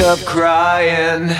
of crying.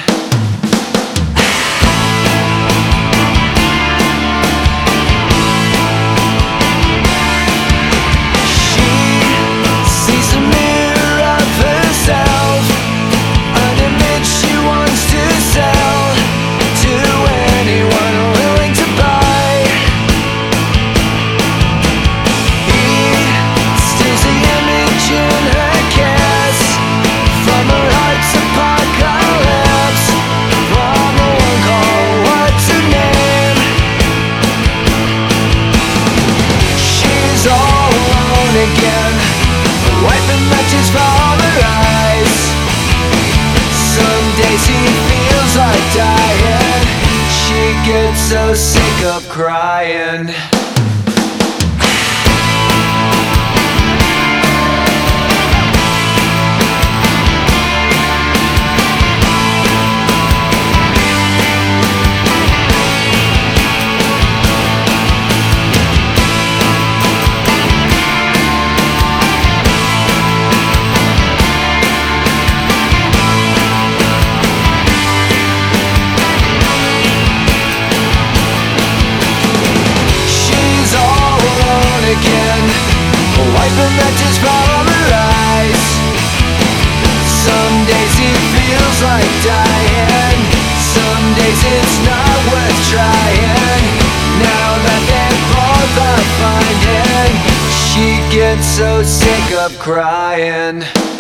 Again, wiping matches from her eyes. Some days he feels like dying. She gets so sick of crying. Again, wiping matches from her eyes. Some days he feels like dying. Some days it's not worth trying. Now that they're both are finding, she gets so sick of crying.